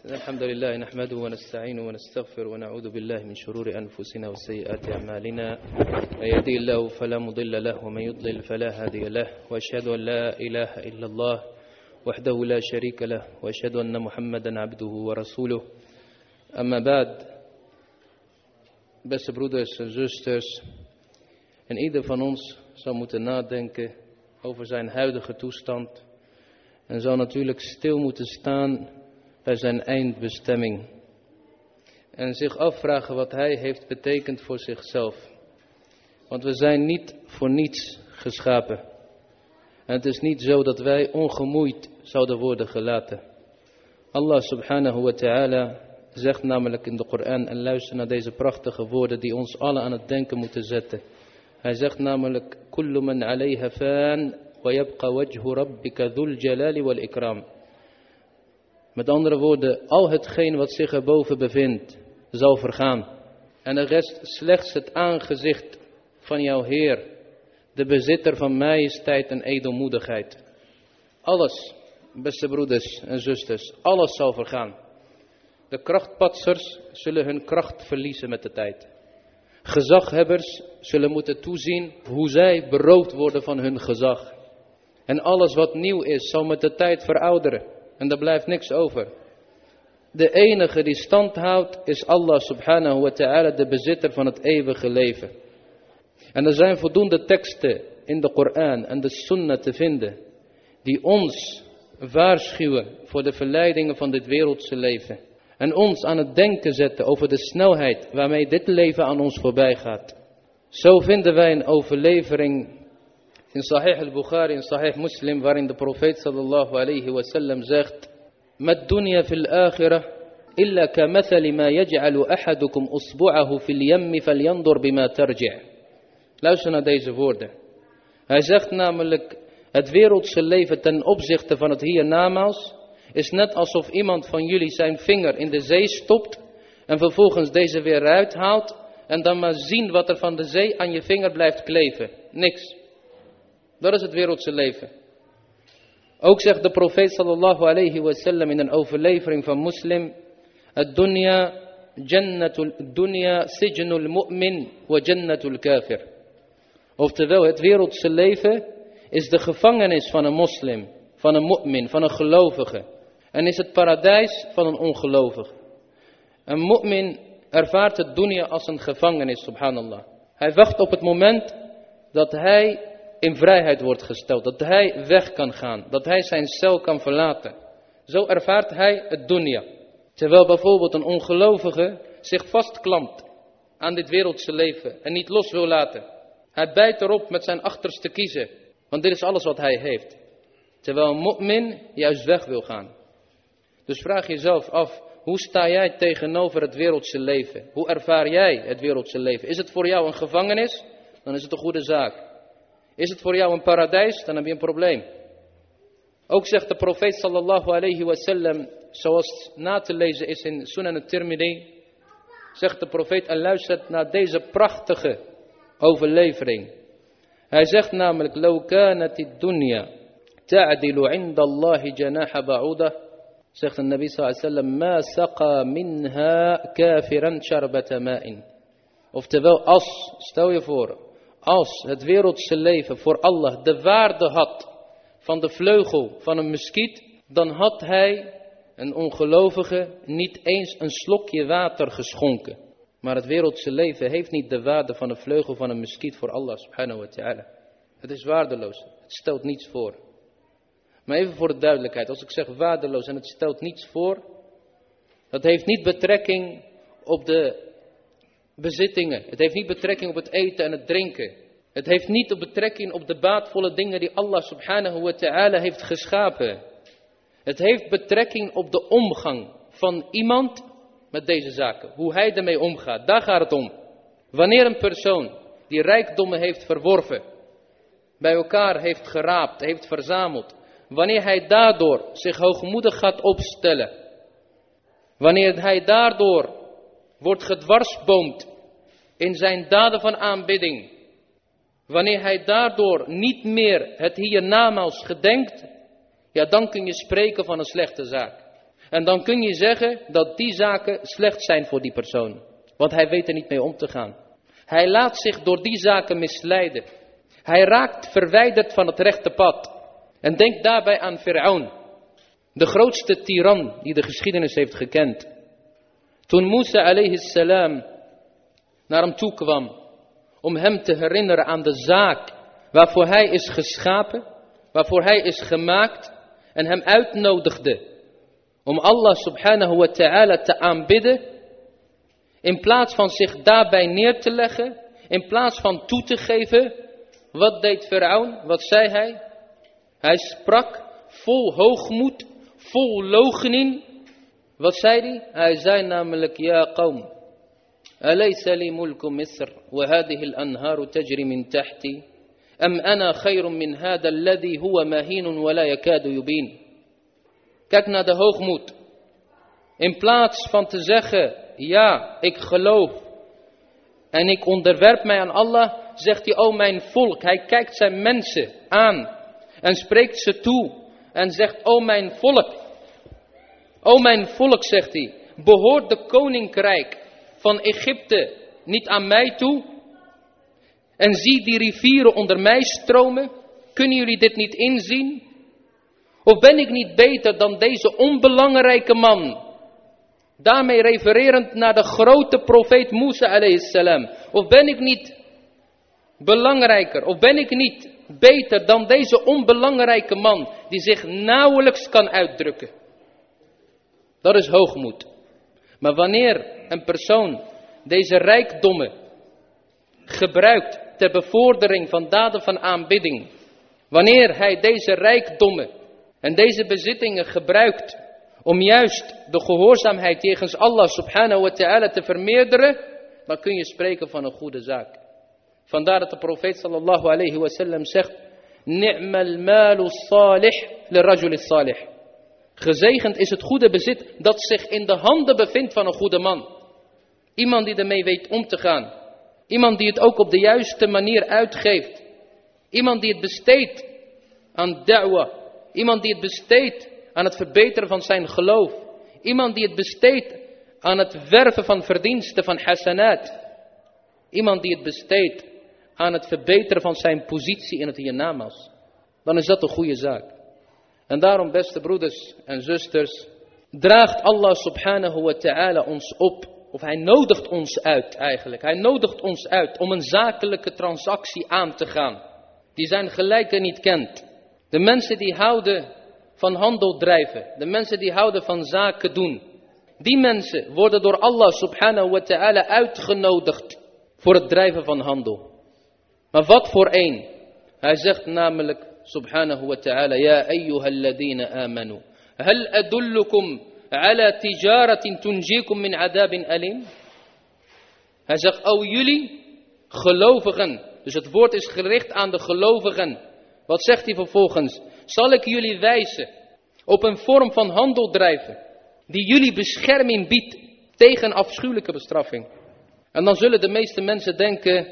الحمد لله نحمده ونستعينه ونستغفر ونعوذ بالله من شرور أنفسنا وسيئات أعمالنا من يهده الله فلا مضل له ومن يضلل فلا هادي له وأشهد أن لا إله إلا الله وحده لا شريك له وأشهد أن محمدا عبده ورسوله أما بعد. Beste broeders en zusters, en ieder van ons zou moeten nadenken over zijn huidige toestand en zou natuurlijk stil moeten staan bij zijn eindbestemming en zich afvragen wat hij heeft betekend voor zichzelf. Want we zijn niet voor niets geschapen. En het is niet zo dat wij ongemoeid zouden worden gelaten. Allah subhanahu wa ta'ala zegt namelijk in de Koran, en luister naar deze prachtige woorden die ons allen aan het denken moeten zetten. Hij zegt namelijk, kullu man alayha fan wa yabqa wajhu rabbika dhul jalali wal ikram. Met andere woorden, al hetgeen wat zich erboven bevindt, zal vergaan. En er rest slechts het aangezicht van jouw Heer, de bezitter van majesteit en edelmoedigheid. Alles, beste broeders en zusters, alles zal vergaan. De krachtpatsers zullen hun kracht verliezen met de tijd. Gezaghebbers zullen moeten toezien hoe zij beroofd worden van hun gezag. En alles wat nieuw is, zal met de tijd verouderen. En er blijft niks over. De enige die stand houdt is Allah subhanahu wa ta'ala, de bezitter van het eeuwige leven. En er zijn voldoende teksten in de Koran en de Sunnah te vinden die ons waarschuwen voor de verleidingen van dit wereldse leven. En ons aan het denken zetten over de snelheid waarmee dit leven aan ons voorbij gaat. Zo vinden wij een overlevering in Sahih al-Bukhari en Sahih Muslim, waarin de profeet sallallahu alayhi wa sallam zegt: Mad dunya fil akhirah illa ka mathali ma yaj'alu ahadukum usbu'ahu fil yammi falyandur bima tarji'. Luister naar deze woorden. Hij zegt namelijk, het wereldse leven ten opzichte van het hiernamaals is net alsof iemand van jullie zijn vinger in de zee stopt en vervolgens deze weer eruit haalt en dan maar zien wat er van de zee aan je vinger blijft kleven. Niks. Dat is het wereldse leven. Ook zegt de profeet sallallahu alayhi wa sallam in een overlevering van Muslim: Dunya sijnul mu'min wa jannatul kafir. Oftewel, het wereldse leven is de gevangenis van een moslim, van een mu'min, van een gelovige. En is het paradijs van een ongelovige. Een mu'min ervaart het dunya als een gevangenis, subhanallah. Hij wacht op het moment dat hij in vrijheid wordt gesteld. Dat hij weg kan gaan. Dat hij zijn cel kan verlaten. Zo ervaart hij het dunya. Terwijl bijvoorbeeld een ongelovige zich vastklampt aan dit wereldse leven. En niet los wil laten. Hij bijt erop met zijn achterste kiezen. Want dit is alles wat hij heeft. Terwijl een mu'min juist weg wil gaan. Dus vraag jezelf af, hoe sta jij tegenover het wereldse leven? Hoe ervaar jij het wereldse leven? Is het voor jou een gevangenis? Dan is het een goede zaak. Is het voor jou een paradijs? Dan heb je een probleem. Ook zegt de profeet sallallahu alayhi wa sallam, zoals na te lezen is in Sunan al-Tirmidhi, zegt de profeet, en luistert naar deze prachtige overlevering. Hij zegt namelijk, law kanati dunya ta'dilu inda Allahi janaha ba'udah, zegt de Nabi sallallahu alayhi wa sallam, ma saqa minha kafiran sharbata ma'in. Oftewel, stel je voor, als het wereldse leven voor Allah de waarde had van de vleugel van een muskiet, dan had hij, een ongelovige, niet eens een slokje water geschonken. Maar het wereldse leven heeft niet de waarde van de vleugel van een muskiet voor Allah subhanahu wa ta'ala. Het is waardeloos, het stelt niets voor. Maar even voor de duidelijkheid, als ik zeg waardeloos en het stelt niets voor, dat heeft niet betrekking op de bezittingen. Het heeft niet betrekking op het eten en het drinken. Het heeft niet betrekking op de baatvolle dingen die Allah subhanahu wa ta'ala heeft geschapen. Het heeft betrekking op de omgang van iemand met deze zaken. Hoe hij ermee omgaat, daar gaat het om. Wanneer een persoon die rijkdommen heeft verworven, bij elkaar heeft geraapt, heeft verzameld. Wanneer hij daardoor zich hoogmoedig gaat opstellen. Wanneer hij daardoor wordt gedwarsboomd in zijn daden van aanbidding. Wanneer hij daardoor niet meer het hiernamaals gedenkt, ja, dan kun je spreken van een slechte zaak. En dan kun je zeggen dat die zaken slecht zijn voor die persoon. Want hij weet er niet mee om te gaan. Hij laat zich door die zaken misleiden. Hij raakt verwijderd van het rechte pad. En denk daarbij aan Fir'aun. De grootste tiran die de geschiedenis heeft gekend. Toen Musa alayhi salam naar hem toe kwam. Om hem te herinneren aan de zaak waarvoor hij is geschapen. Waarvoor hij is gemaakt. En hem uitnodigde om Allah subhanahu wa ta'ala te aanbidden. In plaats van zich daarbij neer te leggen. In plaats van toe te geven. Wat deed Fir'aun? Wat zei hij? Hij sprak vol hoogmoed. Vol loochening. Wat zei hij? Hij zei namelijk: Ja qawm. Alaysa li mulku Misr. Wa hadihi al-anharu tajri min tahti. Am ana khayrun min hada alladhi huwa mahinun wa la yakadu yubin. Kijk naar de hoogmoed. In plaats van te zeggen: ja, ik geloof. En ik onderwerp mij aan Allah. Zegt hij: o mijn volk. Hij kijkt zijn mensen aan. En spreekt ze toe. En zegt: o mijn volk. O mijn volk, zegt hij. Behoort de koninkrijk van Egypte niet aan mij toe? En zie die rivieren onder mij stromen. Kunnen jullie dit niet inzien? Of ben ik niet beter dan deze onbelangrijke man? Daarmee refererend naar de grote profeet Musa alayhi salam. Of ben ik niet belangrijker? Of ben ik niet beter dan deze onbelangrijke man die zich nauwelijks kan uitdrukken? Dat is hoogmoed. Maar wanneer een persoon deze rijkdommen gebruikt ter bevordering van daden van aanbidding. Wanneer hij deze rijkdommen en deze bezittingen gebruikt om juist de gehoorzaamheid tegen Allah subhanahu wa ta'ala te vermeerderen, dan kun je spreken van een goede zaak. Vandaar dat de profeet sallallahu alayhi wa sallam zegt: Ni'mal malu salih li rajul salih. Gezegend is het goede bezit dat zich in de handen bevindt van een goede man. Iemand die ermee weet om te gaan. Iemand die het ook op de juiste manier uitgeeft. Iemand die het besteedt aan da'wa. Iemand die het besteedt aan het verbeteren van zijn geloof. Iemand die het besteedt aan het werven van verdiensten van hasanat. Iemand die het besteedt aan het verbeteren van zijn positie in het hiernamaals. Dan is dat een goede zaak. En daarom, beste broeders en zusters, draagt Allah subhanahu wa ta'ala ons op. Of hij nodigt ons uit eigenlijk. Hij nodigt ons uit om een zakelijke transactie aan te gaan. Die zijn gelijke niet kent. De mensen die houden van handel drijven. De mensen die houden van zaken doen. Die mensen worden door Allah subhanahu wa ta'ala uitgenodigd voor het drijven van handel. Maar wat voor een? Hij zegt namelijk subhanahu wa ta'ala: Ja ayyuhalladina amanu. Hal adullukum ala tijaratin tunjikum min adabin alim. Hij zegt: o jullie gelovigen. Dus het woord is gericht aan de gelovigen. Wat zegt hij vervolgens? Zal ik jullie wijzen op een vorm van handel drijven die jullie bescherming biedt tegen afschuwelijke bestraffing? En dan zullen de meeste mensen denken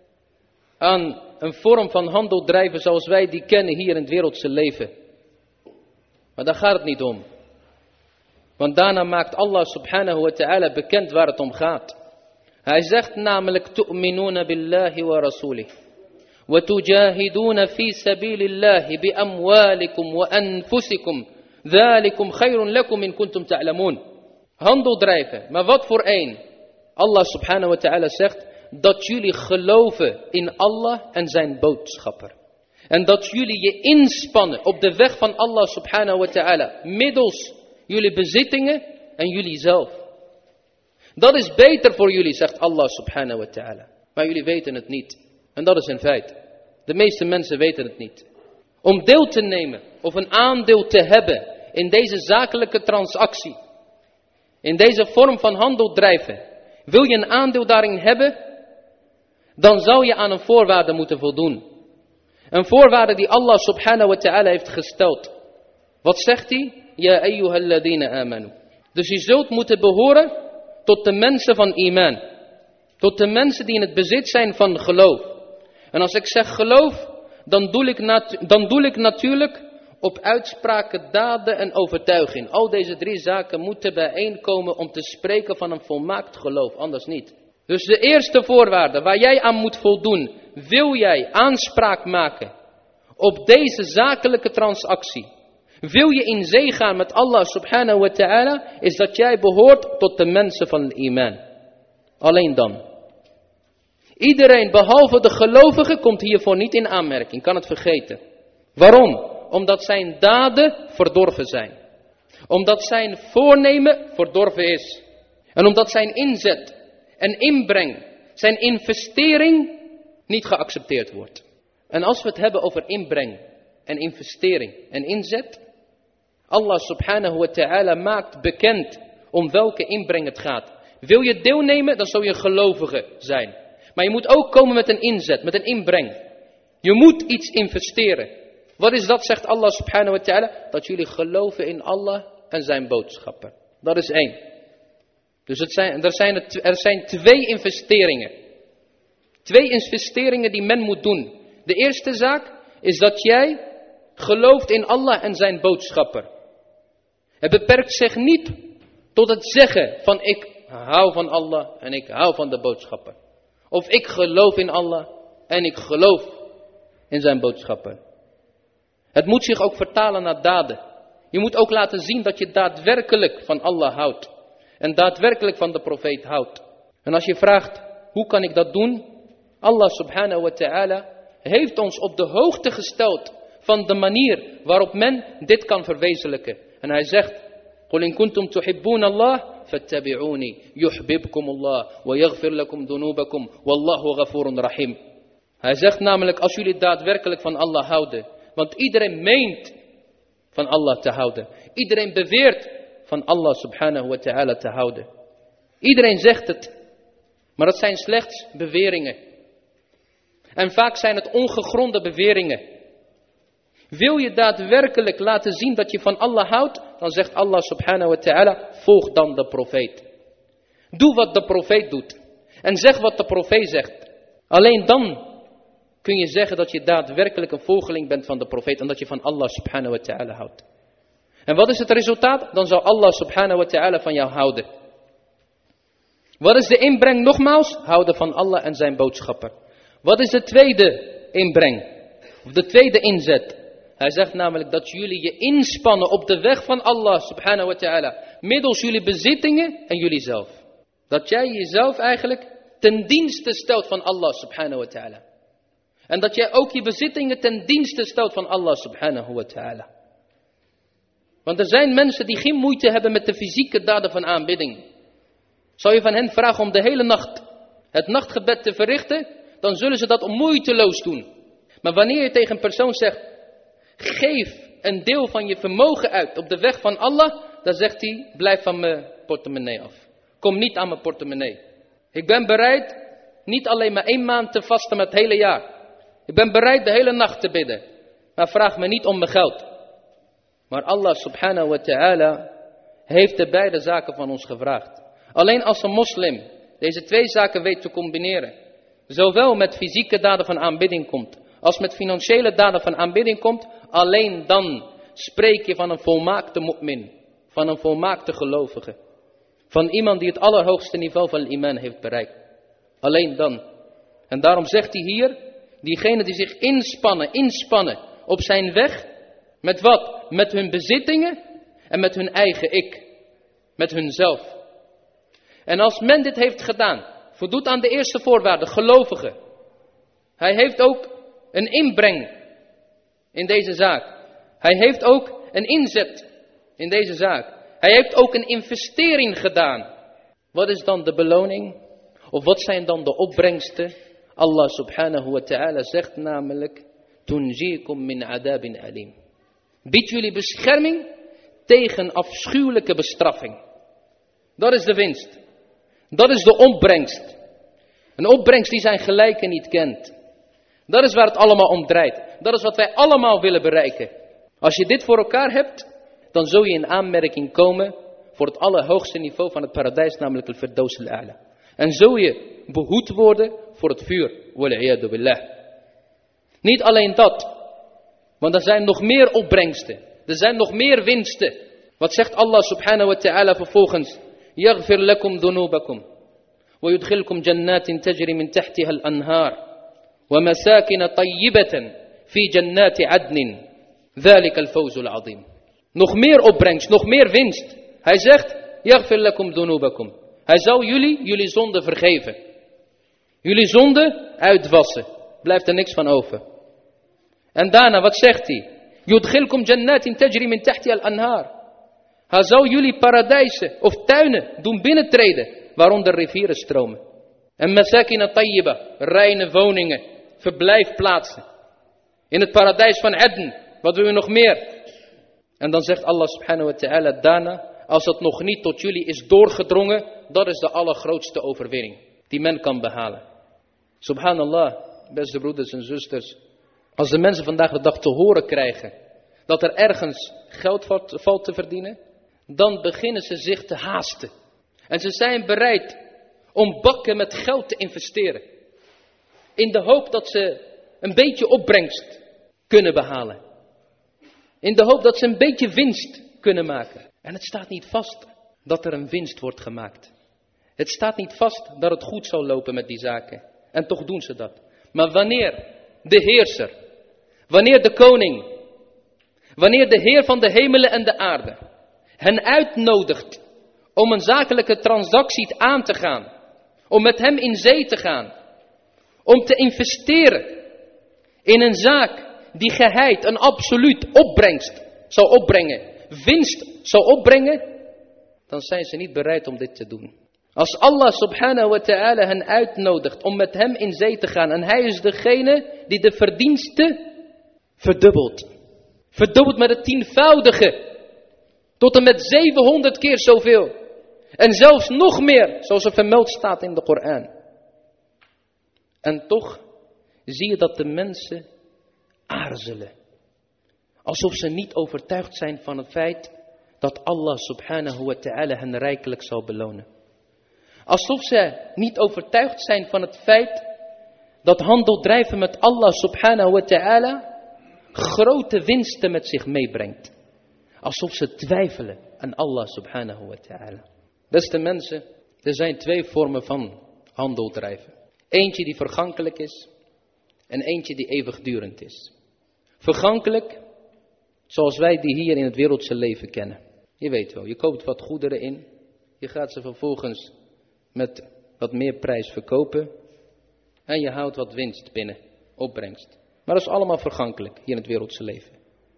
aan een vorm van handel drijven zoals wij die kennen hier in het wereldse leven. Maar daar gaat het niet om. Want daarna maakt Allah subhanahu wa ta'ala bekend waar het om gaat. Hij zegt namelijk: tu'minuna billahi wa rasulih. Wa tujahiduna fi sabilillahi bi amwalikum wa anfusikum. Dhalikum khayrun lakum in kuntum ta'lamun. Handel drijven. Maar wat voor een? Allah subhanahu wa ta'ala zegt dat jullie geloven in Allah en zijn boodschapper. En dat jullie je inspannen op de weg van Allah subhanahu wa ta'ala. Middels jullie bezittingen en jullie zelf. Dat is beter voor jullie, zegt Allah subhanahu wa ta'ala. Maar jullie weten het niet. En dat is een feit. De meeste mensen weten het niet. Om deel te nemen of een aandeel te hebben in deze zakelijke transactie. In deze vorm van handel drijven. Wil je een aandeel daarin hebben? Dan zou je aan een voorwaarde moeten voldoen. Een voorwaarde die Allah subhanahu wa ta'ala heeft gesteld. Wat zegt hij? Ja ayyuhalladina amanu. Dus je zult moeten behoren tot de mensen van iman. Tot de mensen die in het bezit zijn van geloof. En als ik zeg geloof, dan doe ik natuurlijk op uitspraken, daden en overtuiging. Al deze 3 zaken moeten bijeenkomen om te spreken van een volmaakt geloof, anders niet. Dus de eerste voorwaarde waar jij aan moet voldoen, wil jij aanspraak maken op deze zakelijke transactie, wil je in zee gaan met Allah subhanahu wa ta'ala, is dat jij behoort tot de mensen van de iman. Alleen dan. Iedereen behalve de gelovige komt hiervoor niet in aanmerking, kan het vergeten. Waarom? Omdat zijn daden verdorven zijn. Omdat zijn voornemen verdorven is. En omdat zijn inzet en inbreng, zijn investering niet geaccepteerd wordt. En als we het hebben over inbreng en investering en inzet, Allah subhanahu wa ta'ala maakt bekend om welke inbreng het gaat. Wil je deelnemen, dan zou je gelovige zijn. Maar je moet ook komen met een inzet, met een inbreng. Je moet iets investeren. Wat is dat, zegt Allah subhanahu wa ta'ala? Dat jullie geloven in Allah en zijn boodschappen. Dat is 1. Dus er zijn 2 investeringen. 2 investeringen die men moet doen. De eerste zaak is dat jij gelooft in Allah en zijn boodschappen. Het beperkt zich niet tot het zeggen van ik hou van Allah en ik hou van de boodschappen. Of ik geloof in Allah en ik geloof in zijn boodschappen. Het moet zich ook vertalen naar daden. Je moet ook laten zien dat je daadwerkelijk van Allah houdt. En daadwerkelijk van de profeet houdt. En als je vraagt, hoe kan ik dat doen? Allah subhanahu wa ta'ala heeft ons op de hoogte gesteld van de manier waarop men dit kan verwezenlijken. En hij zegt, قُلْ إِن كُنْتُمْ تُحِبُّونَ اللَّهَ فَاتَّبِعُونِي يُحْبِبْكُمُ اللَّهُ وَيَغْفِرْ لَكُمْ ذُنُوبَكُمْ وَاللَّهُ غَفُورٌ رَحِيمٌ. Hij zegt namelijk, als jullie daadwerkelijk van Allah houden. Want iedereen meent van Allah te houden. Iedereen beweert van Allah subhanahu wa ta'ala te houden. Iedereen zegt het. Maar het zijn slechts beweringen. En vaak zijn het ongegronde beweringen. Wil je daadwerkelijk laten zien dat je van Allah houdt, dan zegt Allah subhanahu wa ta'ala, volg dan de profeet. Doe wat de profeet doet. En zeg wat de profeet zegt. Alleen dan kun je zeggen dat je daadwerkelijk een volgeling bent van de profeet en dat je van Allah subhanahu wa ta'ala houdt. En wat is het resultaat? Dan zal Allah subhanahu wa ta'ala van jou houden. Wat is de inbreng nogmaals? Houden van Allah en zijn boodschappen. Wat is de tweede inbreng? Of de tweede inzet? Hij zegt namelijk dat jullie je inspannen op de weg van Allah subhanahu wa ta'ala. Middels jullie bezittingen en jullie zelf. Dat jij jezelf eigenlijk ten dienste stelt van Allah subhanahu wa ta'ala. En dat jij ook je bezittingen ten dienste stelt van Allah subhanahu wa ta'ala. Want er zijn mensen die geen moeite hebben met de fysieke daden van aanbidding. Zou je van hen vragen om de hele nacht het nachtgebed te verrichten, dan zullen ze dat moeiteloos doen. Maar wanneer je tegen een persoon zegt, geef een deel van je vermogen uit op de weg van Allah, dan zegt hij, blijf van mijn portemonnee af. Kom niet aan mijn portemonnee. Ik ben bereid niet alleen maar 1 maand te vasten, maar het hele jaar. Ik ben bereid de hele nacht te bidden. Maar vraag me niet om mijn geld. Maar Allah subhanahu wa ta'ala heeft de beide zaken van ons gevraagd. Alleen als een moslim deze 2 zaken weet te combineren. Zowel met fysieke daden van aanbidding komt, als met financiële daden van aanbidding komt. Alleen dan spreek je van een volmaakte mu'min. Van een volmaakte gelovige. Van iemand die het allerhoogste niveau van iman heeft bereikt. Alleen dan. En daarom zegt hij hier, diegenen die zich inspannen op zijn weg. Met wat? Met hun bezittingen en met hun eigen ik. Met hunzelf. En als men dit heeft gedaan, voldoet aan de eerste voorwaarde, gelovige. Hij heeft ook een inbreng in deze zaak. Hij heeft ook een inzet in deze zaak. Hij heeft ook een investering gedaan. Wat is dan de beloning? Of wat zijn dan de opbrengsten? Allah subhanahu wa ta'ala zegt namelijk, tunjikum min adabin alim. Biedt jullie bescherming tegen afschuwelijke bestraffing. Dat is de winst. Dat is de opbrengst. Een opbrengst die zijn gelijke niet kent. Dat is waar het allemaal om draait. Dat is wat wij allemaal willen bereiken. Als je dit voor elkaar hebt, dan zul je in aanmerking komen voor het allerhoogste niveau van het paradijs, namelijk het Firdaus al-A'la. En zul je behoed worden voor het vuur. Wal'iyadu billah. Niet alleen dat. Want er zijn nog meer opbrengsten. Er zijn nog meer winsten. Wat zegt Allah subhanahu wa ta'ala vervolgens? Yaghfir lakum dhunubakum. Wa yudkhilkum jannatin tajri min tahtiha al-anhar. Wa masakin tayyibatan fi jannati adnin. Dhalika al-fawzul azim. Nog meer opbrengst, nog meer winst. Hij zegt, Yaghfir lakum dhunubakum. Hij zal jullie zonde vergeven. Jullie zonde uitwassen. Blijft er niks van over. En daarna, wat zegt hij? Yudkhilkum jannatin tajri min tahtiha al-anhar. Hij zal jullie paradijsen of tuinen doen binnentreden, waaronder rivieren stromen. En masakin tayyiba, reine woningen, verblijfplaatsen. In het paradijs van Eden, wat wil je nog meer? En dan zegt Allah subhanahu wa ta'ala daarna, als het nog niet tot jullie is doorgedrongen, dat is de allergrootste overwinning die men kan behalen. Subhanallah, beste broeders en zusters. Als de mensen vandaag de dag te horen krijgen dat er ergens geld valt te verdienen, dan beginnen ze zich te haasten. En ze zijn bereid om bakken met geld te investeren. In de hoop dat ze een beetje opbrengst kunnen behalen. In de hoop dat ze een beetje winst kunnen maken. En het staat niet vast dat er een winst wordt gemaakt. Het staat niet vast dat het goed zal lopen met die zaken. En toch doen ze dat. Maar wanneer de heerser, wanneer de koning, wanneer de Heer van de hemelen en de aarde hen uitnodigt om een zakelijke transactie aan te gaan, om met hem in zee te gaan, om te investeren in een zaak die geheid, een absoluut opbrengst zal opbrengen, winst zal opbrengen, dan zijn ze niet bereid om dit te doen. Als Allah subhanahu wa ta'ala hen uitnodigt om met hem in zee te gaan en hij is degene die de verdiensten verdubbelt. Verdubbelt met het tienvoudige. Tot en met 700 keer zoveel. En zelfs nog meer, zoals er vermeld staat in de Koran. En toch zie je dat de mensen aarzelen. Alsof ze niet overtuigd zijn van het feit dat Allah subhanahu wa ta'ala hen rijkelijk zal belonen. Alsof ze niet overtuigd zijn van het feit dat handel drijven met Allah subhanahu wa ta'ala grote winsten met zich meebrengt. Alsof ze twijfelen aan Allah subhanahu wa ta'ala. Beste mensen, er zijn twee vormen van handel drijven. Eentje die vergankelijk is en eentje die eeuwigdurend is. Vergankelijk, zoals wij die hier in het wereldse leven kennen. Je weet wel, je koopt wat goederen in. Je gaat ze vervolgens met wat meer prijs verkopen. En je houdt wat winst binnen, opbrengst. Maar dat is allemaal vergankelijk hier in het wereldse leven.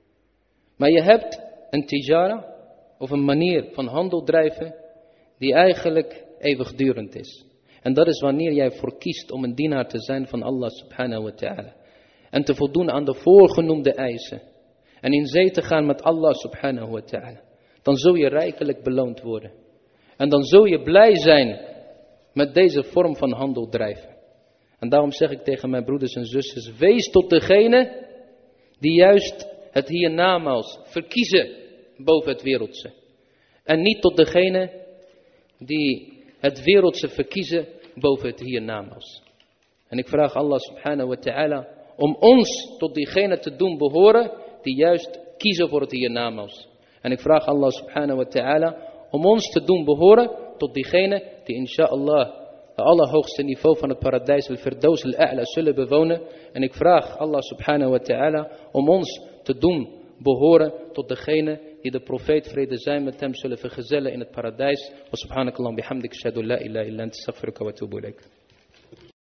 Maar je hebt een tijara of een manier van handel drijven die eigenlijk eeuwigdurend is. En dat is wanneer jij voor kiest om een dienaar te zijn van Allah subhanahu wa ta'ala. En te voldoen aan de voorgenoemde eisen. En in zee te gaan met Allah subhanahu wa ta'ala. Dan zul je rijkelijk beloond worden. En dan zul je blij zijn met deze vorm van handel drijven. En daarom zeg ik tegen mijn broeders en zusters, wees tot degene die juist het hiernamaals verkiezen boven het wereldse. En niet tot degene die het wereldse verkiezen boven het hiernamaals. En ik vraag Allah subhanahu wa ta'ala om ons tot diegene te doen behoren die juist kiezen voor het hiernamaals. En ik vraag Allah subhanahu wa ta'ala om ons te doen behoren tot diegene die inshallah het allerhoogste niveau van het paradijs, al-Firdaus al-A'la, zullen bewonen. En ik vraag Allah subhanahu wa ta'ala om ons te doen behoren tot degene die de profeet vrede zijn met hem zullen vergezellen in het paradijs. Wa subhanakallah bihamdik, shadu la ilaha illa anta, astaghfiruka wa atubu ilaik.